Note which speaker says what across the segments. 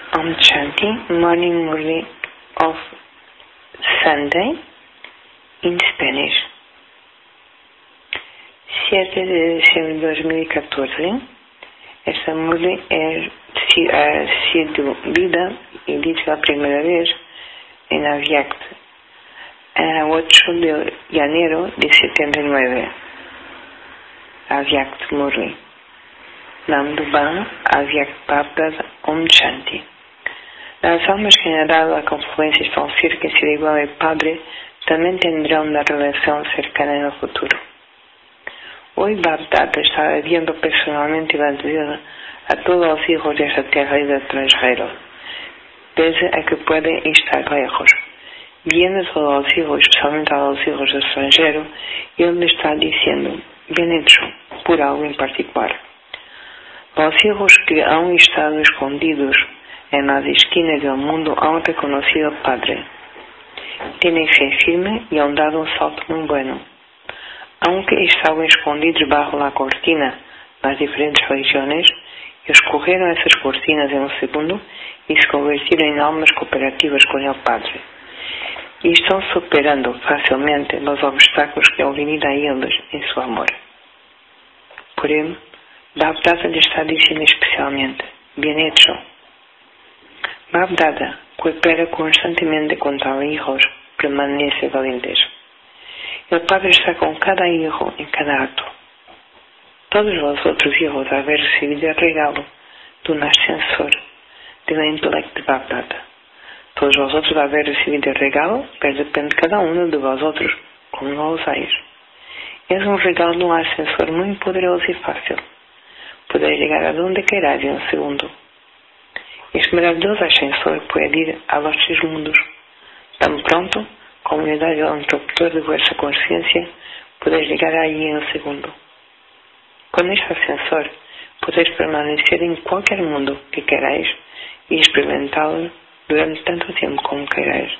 Speaker 1: Om Shanti, Morning Murli of Sunday in Spanish. 7 de diciembre de 2014. Esta Murli ha sido lida y dicha la primera vez en Avyakt, a 8 de enero de 79. Avyakt Murli. Namduban Avyakt Bapdada Om Shanti. Las almas que han dado a confluencia están cerca y ser igual al Padre también tendrán una relación cercana en el futuro. Hoy Bapdada está viendo personalmente la ayuda a todos los hijos de esta tierra y del extranjero, pese a que pueden estar lejos. Viendo a todos los hijos, especialmente a los hijos del extranjero, y Él le está diciendo, bien hecho, por algo en particular. Los hijos que han estado escondidos en las esquinas del mundo han reconocido al Padre. Tienen fe firme y han dado un salto muy bueno. Aunque estaban escondidos bajo la cortina de las diferentes religiones, escogieron esas cortinas en un segundo y se convirtieron en almas cooperativas con el Padre. Y están superando fácilmente los obstáculos que han venido a ellos en su amor. Por ello, Bapdada le está diciendo especialmente, bien hecho. Bapdada coopera constantemente con tus hijos, permanece valientes. El Padre está con cada hijo en cada acto. Todos los otros hijos haber recibido el regalo de un ascensor del intelecto de Bapdada. Todos vosotros haber recibido el regalo, pero depende cada uno de vosotros como lo usáis. Es un regalo de un ascensor muy poderoso y fácil. Podéis llegar a donde queráis en un segundo. Este maravilloso ascensor puede ir a los 3 mundos. Tan pronto como le dais al interruptor de vuestra conciencia, podéis llegar allí en un segundo. Con este ascensor podéis permanecer en cualquier mundo que queráis y experimentarlo durante tanto tiempo como queráis.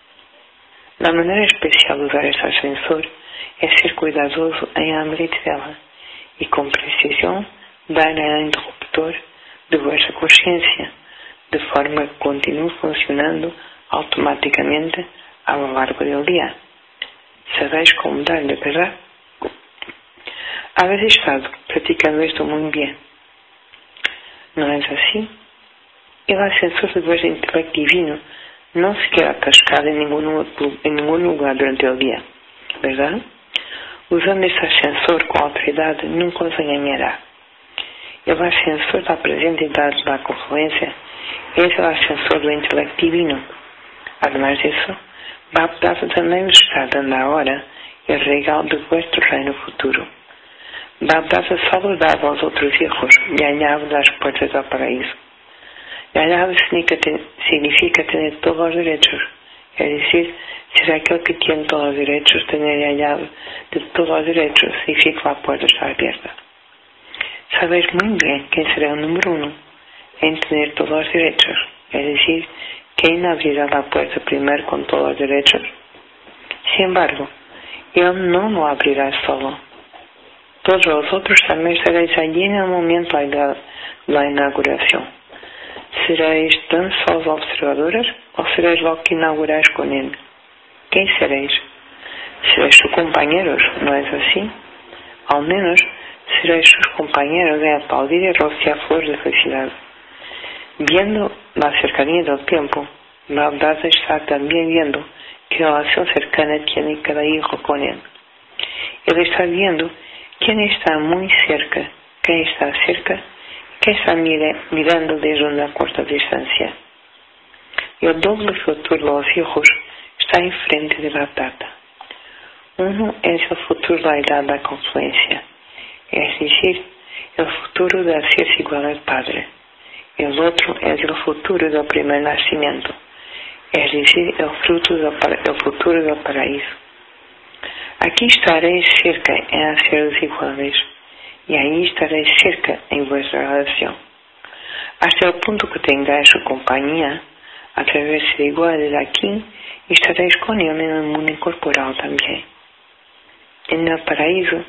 Speaker 1: La manera especial de usar este ascensor es ser cuidadoso en la meritela y con precisión darle al interruptor de vuestra conciencia, de forma que continúe funcionando automáticamente a lo largo del día. Sabéis cómo darle, ¿verdad? Habéis estado practicando esto muy bien. ¿No es así? El ascensor de vuestro intelecto divino no se queda atascado en ningún lugar durante el día, ¿verdad? Usando este ascensor con autoridad nunca os engañará. El ascensor da presentidad de la confluencia es el ascensor do intelecto divino. Además de eso, Bapdada también os está dando ahora el regalo de vuestro reino futuro. Bapdada solo da a los otros hijos la llave de las puertas del paraíso. La llave significa tener todos los derechos, es decir, ser aquel que tiene todos los derechos, tener la llave de todos los derechos, significa que la puerta está abierta. Sabéis muy bien quién será el número 1 en tener todos los derechos, es decir, quién abrirá la puerta primero con todos los derechos. Sin embargo, él no lo abrirá solo. Todos vosotros también estaréis allí en el momento de la inauguración. ¿Seréis tan solo observadores o seréis los que inauguráis con él? ¿Qué seréis? Seréis sus compañeros, ¿no es así? Al menos seréis sus compañeros en aplaudir y rociar flores de felicidad. Viendo la cercanía del tiempo, Bapdada está también viendo qué relación cercana tiene cada hijo con él. Él está viendo quién está muy cerca, quién está cerca, quién está mirando desde una corta distancia. El doble futuro de los hijos está enfrente de Bapdada. Uno es el futuro de la edad de la confluencia, es decir, el futuro de hacerse igual al Padre. El otro es el futuro del primer nacimiento, es decir, el futuro del paraíso. Aquí estaréis cerca en haceros iguales, y ahí estaréis cerca en vuestra relación. Hasta el punto que tengáis su compañía, a través de iguales aquí, estaréis con él en el mundo corporal también. En el paraíso,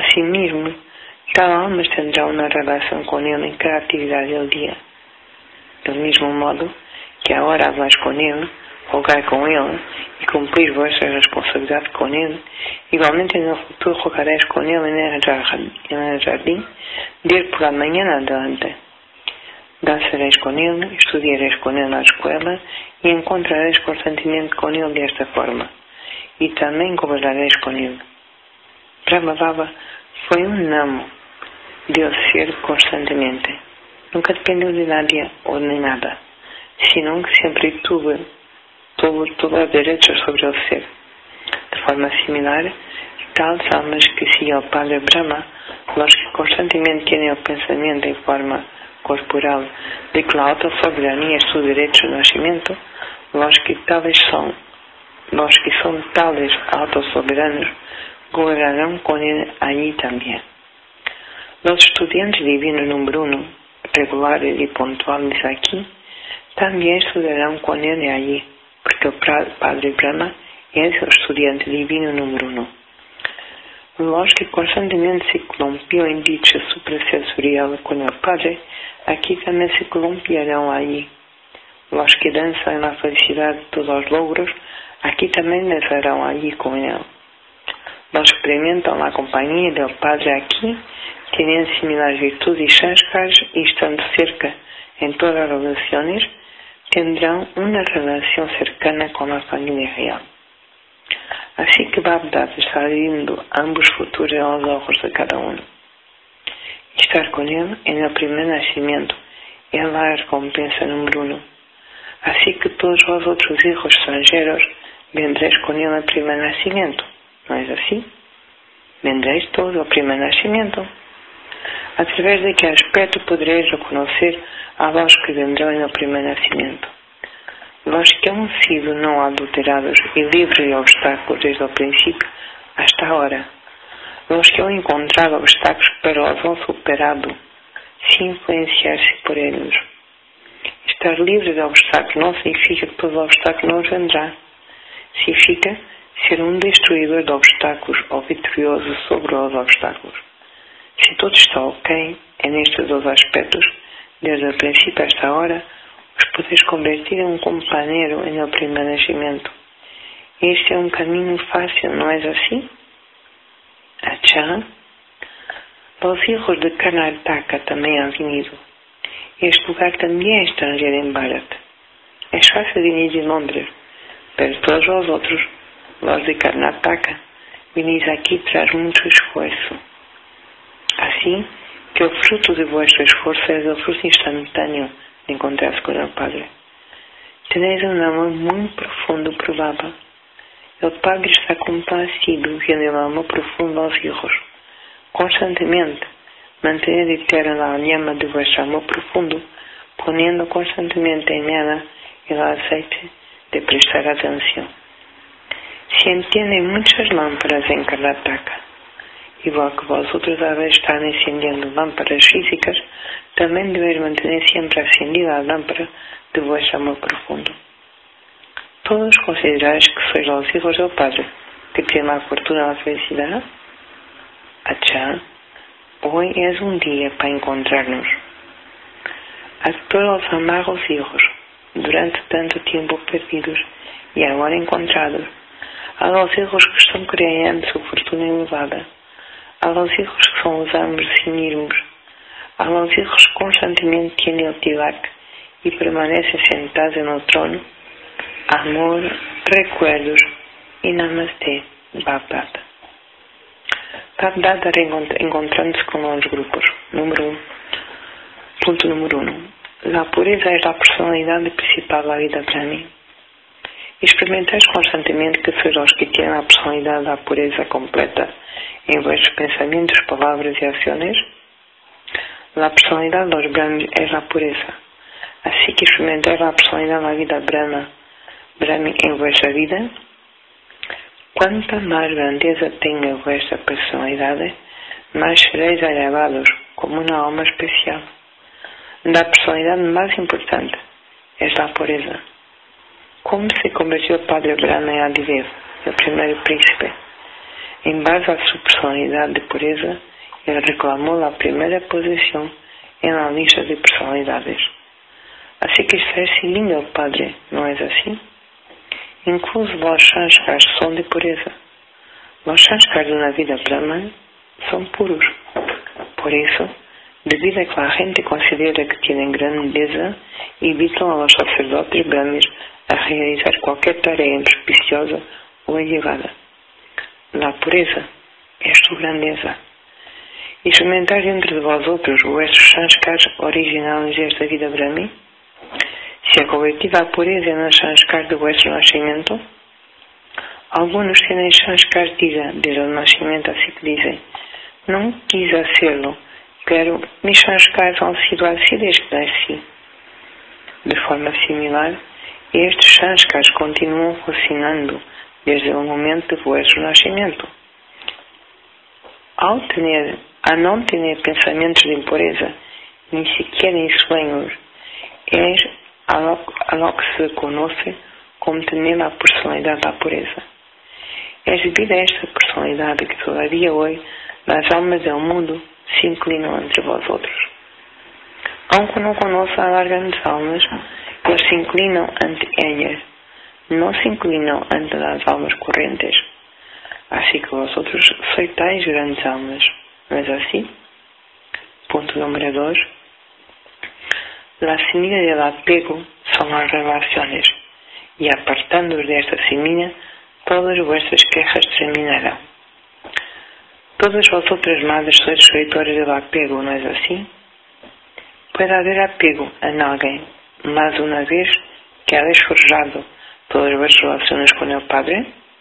Speaker 1: asimismo, cada alma tendrá una relación con él en cada actividad del día. del mismo modo que ahora habláis con él, jugar con él y cumplir vuestra responsabilidad con él, igualmente en el futuro jugaréis con él en el jardín de ir por la mañana adelante. Danzaréis con él, estudiaréis con él en la escuela y encontraréis consentimiento con él de esta forma. Y también gobernaréis con él. Brahma Baba fue un amo de ser constantemente. Nunca dependió de nadie o de nada, sino que siempre tuvo el derecho sobre el ser. De forma similar, tales almas que siguen al Padre Brahma, los que constantemente tienen el pensamiento en forma corporal de que la alta soberanía es su derecho de nacimiento, los que son tales altos soberanos gobernarán con él allí también. Los estudiantes divinos número 1, regulares y puntuales aquí, también estudiarán con él de allí, porque el Padre Brahma es el estudiante divino número 1. Los que constantemente se columpian en dicha suprasensorial con el Padre, aquí también se columpiarán allí. Los que danzan en la felicidad de los logros, aquí también danzarán allí con él. Los que experimentan la compañía del Padre aquí, tienen similares virtudes y sanskaras y estando cerca en todas las relaciones, tendrán una relación cercana con la familia real. Así que Babdad está viendo ambos futuros en los ojos de cada uno. Estar con él en el primer nacimiento es la recompensa número 1. Así que todos los otros hijos extranjeros vendréis con él en el primer nacimiento. ¿No es así? Vendréis todos al primer nacimiento. A través de qué aspecto podréis reconocer a los que vendrán en el primer nacimiento. Los que han sido no adulterados y libres de obstáculos desde el principio hasta ahora. Los que han encontrado obstáculos pero los han superado sin influenciarse por ellos. Estar libre de obstáculos no significa que todo obstáculo nos vendrá. Significa ser un destruidor de obstáculos o vitorioso sobre los obstáculos. Si todo está ok en estos dos aspectos, desde el principio hasta ahora, os podéis convertir en un compañero en el primer nacimiento. Este es un camino fácil, ¿no es así? Achá. Los hijos de Karnataka también han venido. Este lugar también es extranjero en Bharat. Es fácil venir de Londres, pero todos los otros, los de Karnataka, venís aquí tras mucho esfuerzo. Así que el fruto de vuestro esfuerzo es el fruto instantáneo de encontrarse con el Padre. Tenéis un amor muy profundo por Baba. El Padre está complacido viendo el amor profundo a los hijos. Constantemente, mantened eterna la llama de vuestro amor profundo, poniendo constantemente en ella el aceite de prestar atención. Se encienden muchas lámparas en Karnataka. Igual que vosotros habéis estado encendiendo lámparas físicas, también debéis mantener siempre encendida la lámpara de vuestro amor profundo. Todos consideráis que sois los hijos del Padre, que tienen la fortuna y la felicidad. Achá, hoy es un día para encontrarnos. A todos los amados hijos, durante tanto tiempo perdidos y ahora encontrados, a los hijos que están creando su fortuna elevada, a los hijos que son los amos sin irmos, a los hijos que constantemente tienen el tilak y permanecen sentados en el trono, amor, recuerdos y namaste, Babdad. Babdad encontrándose con los grupos. Punto número 1. La pureza es la personalidad principal de la vida brahmi. Experimentáis constantemente que sois los que tienen la personalidad de la pureza completa en vuestros pensamientos, palabras y acciones. La personalidad de los brahmis es la pureza. Así que experimentáis la personalidad de la vida brahmi en vuestra vida. Cuanta más grandeza tenga vuestra personalidad, más seréis elevados como una alma especial. La personalidad más importante es la pureza. ¿Cómo se convirtió el Padre Brahma en Adidev, el primer príncipe? En base a su personalidad de pureza, él reclamó la primera posición en la lista de personalidades. Así que está siguiendo al Padre, ¿no es así? Incluso los sanskars son de pureza. Los sanskars de una vida brahman son puros. Por eso, debido a que la gente considera que tienen grandeza, invitan a los sacerdotes brahmanes a realizar cualquier tarea inauspiciosa o elevada. La pureza es su grandeza. Experimentar dentro de vosotros vuestros sanskars originales desta vida brahmi? Se é coletiva a pureza nos sanskars de vuestro nascimento? Algunos tienen sanskars desde el nacimiento, así que dicen, no quise hacerlo, pero mis sanskars han sido así desde que nací. De forma similar, estes sanskars continuam funcionando desde el momento de vuestro nacimiento. A não tener pensamientos de impureza, ni siquiera en sueños, es a lo que se conoce como tener la personalidad de la pureza. Es debido a esta personalidad que todavía hoy las almas del mundo se inclinan ante vosotros. Aunque no conocen a las grandes almas, ellos se inclinan ante ellas, no se inclinan ante las almas corrientes. Así que vosotros sois tais grandes almas, ¿no es así? Punto número 2. La semilla del apego son las relaciones, y apartándoos de esta semilla, todas vuestras quejas terminarán. Todas vosotras madres sois sujetores del apego, ¿no es así? Puede haber apego en alguien, más una vez que habéis forjado todas vuestras relaciones con el Padre.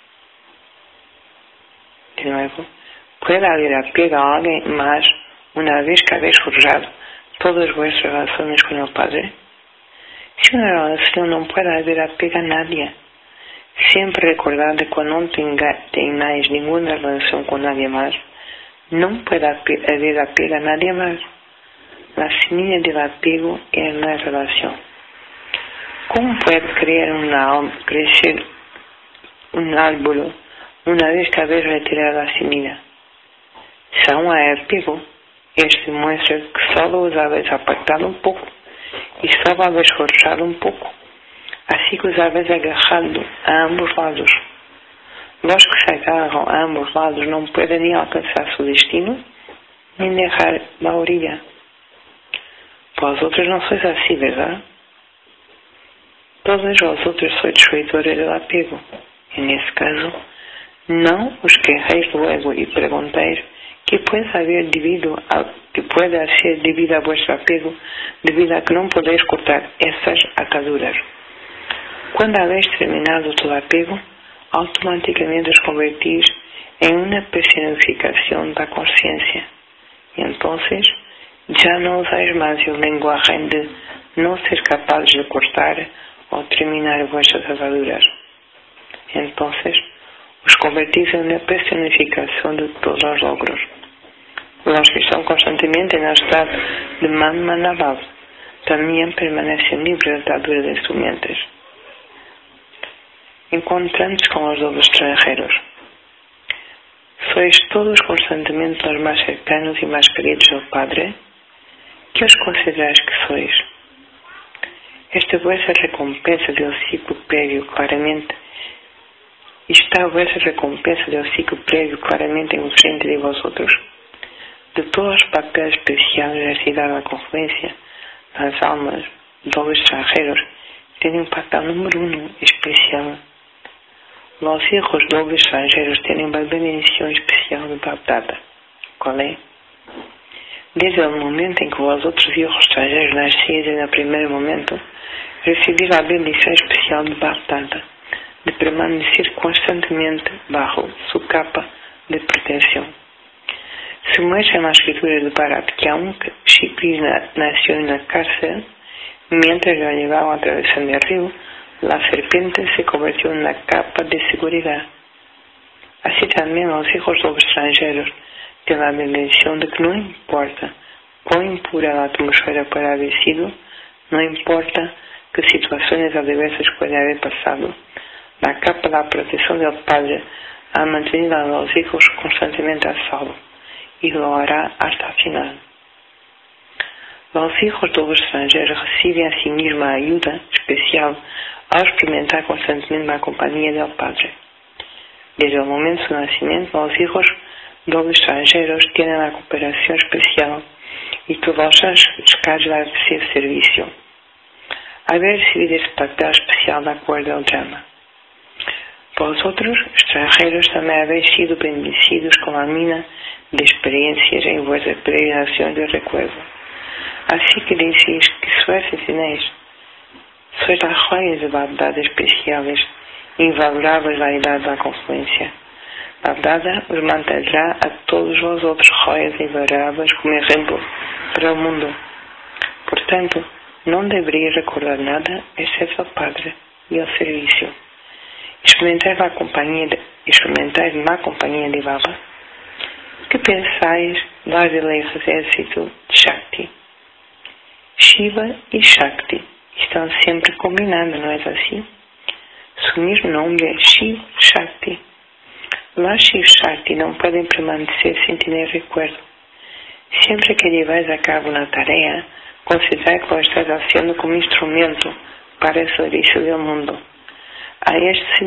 Speaker 1: De nuevo, puede haber apego a alguien más una vez que habéis forjado todas vuestras relaciones con el Padre. Si una relación no puede haber apego a nadie, siempre recordad que cuando no tengáis ninguna relación con nadie más, no puede haber apego a nadie más. La semilla del apego es la relación. ¿Cómo puede crecer un árbol una vez que habéis retirado la semilla? Si aún hay apego, esto muestra que solo os habéis apartado un poco y solo habéis forjado un poco. Así que os habéis agarrado a ambos lados. Los que se agarran a ambos lados no pueden ni alcanzar su destino, ni dejar la orilla. Vosotros no sois así, ¿verdad? Todos vosotros sois sujetores del apego. En este caso, no os quejéis luego y preguntáis qué puede ser debido a vuestro apego, debido a que no podéis cortar estas ataduras. Cuando habéis terminado todo apego, automáticamente os convertís en una personificación de la conciencia. Y entonces, ya no usáis más el lenguaje de no ser capaces de cortar o terminar vuestras ataduras. Entonces, os convertís en una personificación de todos los logros. Los que están constantemente en el estado de Manmanabhav también permanecen libres de ataduras de sus mentes. Encontrándose con los dobles extranjeros. ¿Sois todos constantemente los más cercanos y más queridos del Padre? ¿Qué os consideráis que sois? Esta vuestra recompensa del ciclo previo claramente enfrente de vosotros. De todos los papeles especiales recibidos a la confluencia, las almas, dobles extranjeros, tienen un papel número 1 especial. Los hijos dobles extranjeros tienen una bendición especial de Baptata. ¿Cuál es? Desde el momento en que vosotros hijos extranjeros nacéis en el primer momento, recibís la bendición especial de Baptata, de permanecer constantemente bajo su capa de protección. Se muestra en la escritura de Bharat que aunque Shipri nació en la cárcel, mientras lo llevaban atravesando el río, la serpiente se convirtió en una capa de seguridad. Así también los hijos de los extranjeros tienen la bendición de que no importa cuán impura la atmósfera pueda haber sido, no importa qué situaciones adversas pueden haber pasado, la capa de la protección del Padre ha mantenido a los hijos constantemente a salvo y lo hará hasta el final. Los hijos do estrangeiro recebem a si mesmo a ayuda especial ao experimentar constantemente la compañía del Padre. Desde el momento de su nacimiento, los hijos dos extranjeros tienen la cooperación especial y todos los escalas de servicio. Haber recibido este papel especial de acuerdo al drama. Vosotros, extranjeros, también habéis sido bendecidos con la mina de experiencias en vuestra peregrinación de recuerdo. Así que decís que suerte tenéis. Sois las joyas de verdad especiales, invalorables la edad de la confluencia. La verdad os mantendrá a todos los otros joyas invalorables como ejemplo para el mundo. Por tanto, no deberíais recordar nada excepto al Padre y al servicio. Experimentar la compañía de Baba. ¿Qué pensáis del ejército de Shakti? Shiva y Shakti estão sempre combinados, não é assim? Su mismo nombre é Shiv Shakti. Las Shiv Shakti não podem permanecer sem ter recuerdo. Sempre que lleváis a cabo uma tarefa, considerai que lo estás haciendo como instrumento para el servicio del mundo. A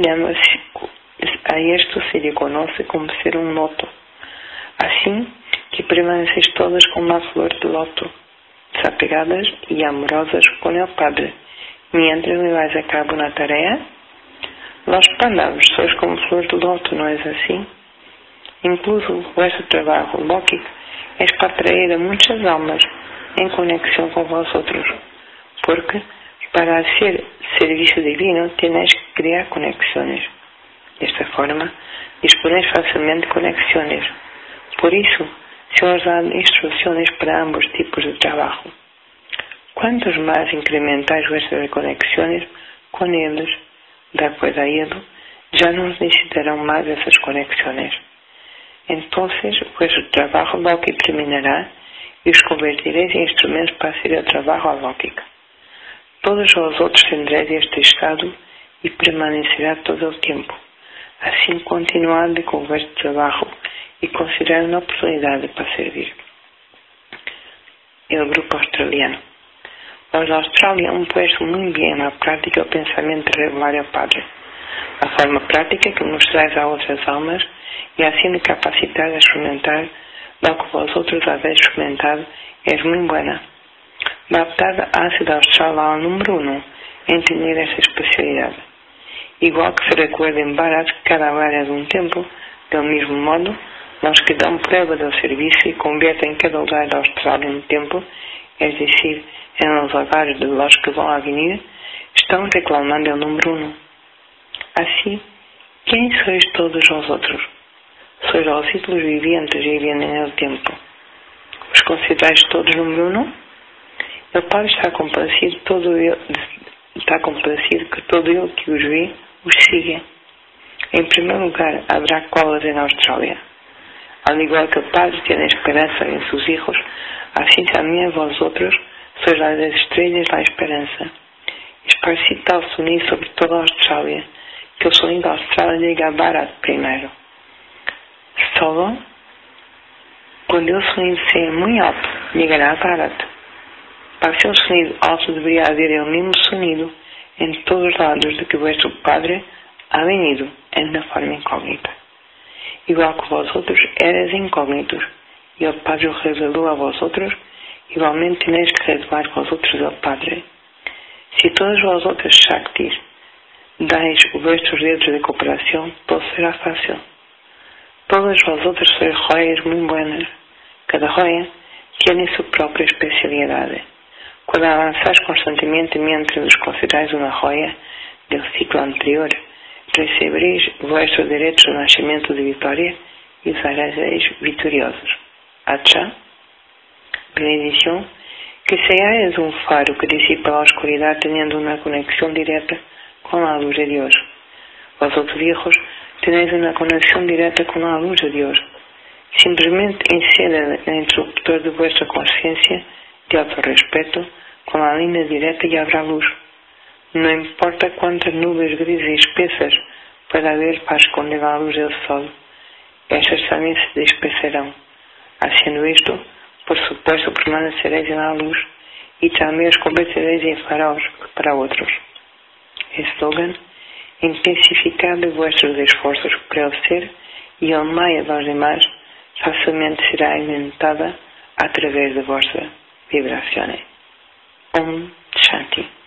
Speaker 1: esto se le conoce como ser un loto. Así que permanecéis todas como la flor de loto, desapegadas y amorosas con el Padre, mientras lleváis a cabo una tarea. Los Pandavas sois como flor de loto, ¿no es así? Incluso vuestro trabajo lógico es para traer a muchas almas en conexión con vosotros, porque para hacer servicio divino tenéis que crear conexiones. De esta forma, disponéis fácilmente conexiones. Por eso, se os dan instrucciones para ambos tipos de trabajo. Cuantos más incrementáis vuestras conexiones con ellos, de acuerdo a ello, ya no necesitarán más de esas conexiones. Entonces, vuestro trabajo lógico terminará y os convertiréis en instrumentos para hacer el trabajo lógico. Todos vosotros tendréis este estado y permanecerá todo el tiempo. Así continuad con vuestro trabajo y considerad una oportunidad para servir. El grupo australiano. Los de Australia han puesto muy bien en la práctica el pensamiento regular del Padre. La forma práctica que mostráis a otras almas y haciendo capacitar de experimentar lo que vosotros habéis experimentado es muy buena. Baptada hace de Australia al número 1 en tener esa especialidad. Igual que se recuerda en Bharat cada área de un tiempo, del mismo modo, los que dan prueba del servicio y convierten cada lugar de Australia en un tiempo, es decir, en los hogares de los que van a venir, están reclamando el número 1. Así, ¿quién sois todos vosotros? Sois los ídolos vivientes y vienen en el tiempo. ¿Os consideráis todos número 1? El Padre está complacido que todo el que os ve os siga. En primer lugar, habrá colas en Australia. Al igual que el Padre tiene esperanza en sus hijos, así también vosotros sois las estrellas de la esperanza. Esparcid tal sonido sobre toda Australia, que el sonido de Australia llegue a Bharat primero. Solo cuando el sonido sea muy alto, llegará a Bharat. Para ser un sonido alto debería haber el mismo sonido en todos lados de que vuestro Padre ha venido en una forma incógnita. Igual que vosotros eres incógnitos y el Padre os reveló a vosotros, igualmente tenéis que revelar vosotros al Padre. Si todos vosotros Shaktis dais vuestros dedos de cooperación, todo será fácil. Todos vosotros sois joyas muy buenas. Cada joya tiene su propia especialidad. Cuando avanzáis constantemente mientras os consideráis una joya del ciclo anterior, receberéis vuestro derecho de nacimiento de victoria y seréis victoriosos. Acha, bendición, que seáis un faro que disipa la oscuridad teniendo una conexión directa con la luz de Dios. Vosotros hijos tenéis una conexión directa con la luz de Dios. Simplemente encienden el interruptor de vuestra conciencia de autorrespeto con la línea directa y habrá luz. No importa cuántas nubes grises y espesas pueda haber para esconder la luz del sol, esas también se dispersarán. Haciendo esto, por supuesto, permaneceréis en la luz y también os convertiréis en faroles para otros. Eslogan: intensificad vuestros esfuerzos por el ser y amai a los demás facilmente será alimentada a través de vuestras vibraciones. Om Shanti.